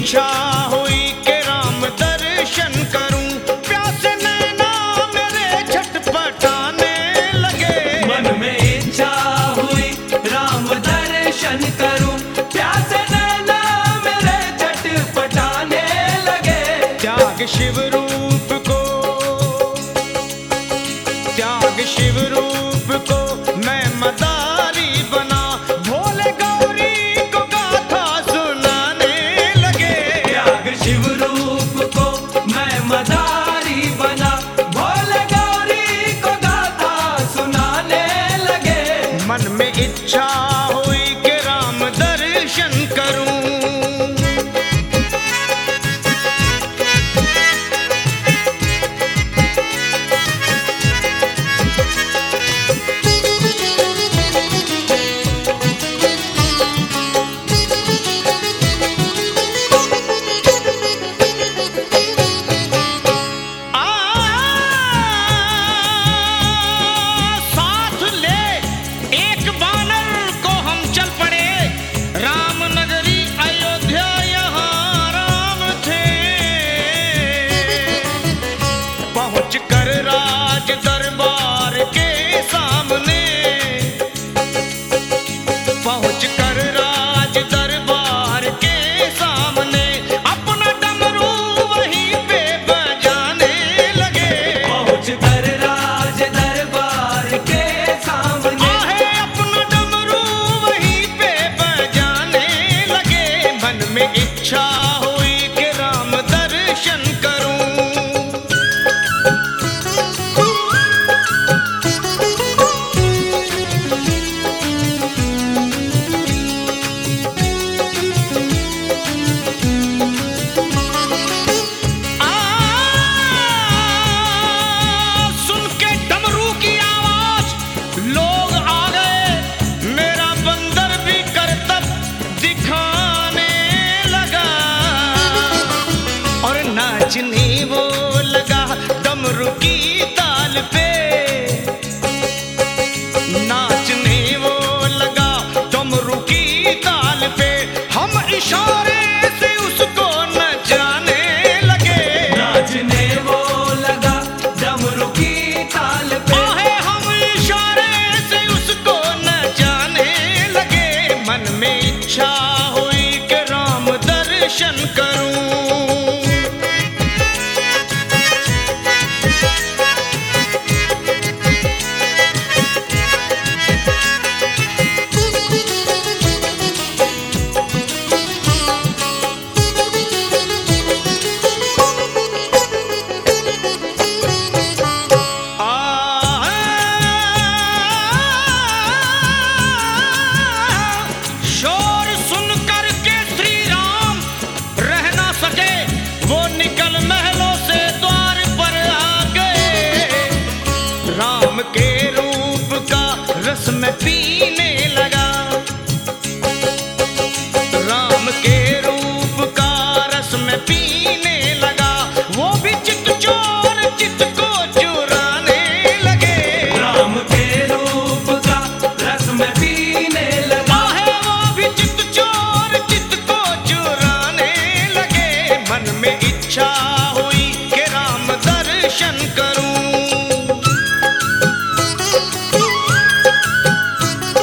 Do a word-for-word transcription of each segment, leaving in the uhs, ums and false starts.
इच्छा हुई कि राम दर्शन करूं, प्यासे नैना मेरे छटपटाने लगे। मन में इच्छा हुई राम दर्शन करूं, प्यासे नैना मेरे छटपटाने लगे। त्याग शिव रूप को, त्याग शिव रूप को मैं मदारी बना, भोले गौरी को गाथा सुनाने लगे। त्याग शिव रूप को मैं मदारी बना, भोले गौरी को गाथा सुनाने लगे। मन में इच्छा हुई कि राम दर्शन करूं, कर राज दरबार के सामने, पहुंच कर राज दरबार के सामने अपना डमरू वहीं पे बजाने लगे। पहुंच कर राज दरबार के सामने आहे अपना डमरू वहीं पे बजाने लगे। मन में इच्छा हुई कि राम दर्शन करूं, नाचने वो लगा डमरू की ताल पे, नाचने वो लगा डमरू की ताल पे, हम इशारे से उसको नचाने लगे। नाचने वो लगा डमरू की ताल पे, आहे हम इशारे से उसको नचाने लगे। मन में इच्छा हुई कि राम दर्शन करूं, राम के रूप का रस में पीने लगा, राम के रूप का रस में पीने लगा। वो भी चित चोर चित को चुराने लगे। राम के रूप का रस में पीने लगा है, वो भी चित चोर चित को चुराने लगे। मन में इच्छा हुई कि राम दर्शन करूं,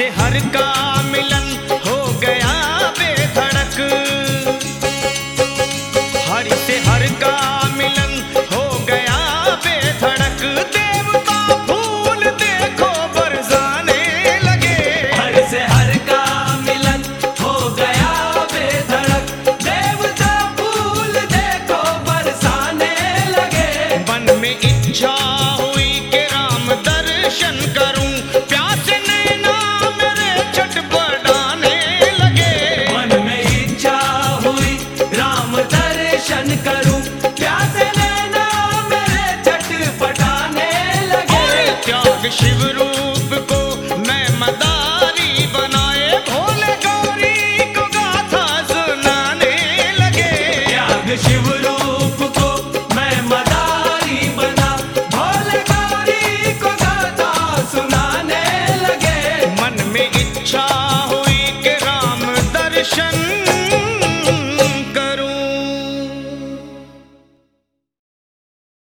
से हर का मिलन हो गया बेधड़क, हरि से हर का मिलन हो गया बेधड़क, देवता फूल देखो बरसाने लगे। हर से हर का मिलन हो गया बेधड़क, देवता फूल देखो बरसाने लगे। मन में इच्छा हुई कि राम दर्शन करूं, प्यासे नैना मेरे छटपटाने लगे। मन में इच्छा हुई राम दर्शन करूं, प्यासे नैना मेरे छटपटाने लगे। और त्याग शिव रूप को मैं मदारी बनाए, भोले गौरी को गाथा सुनाने लगे। त्याग शिव रूप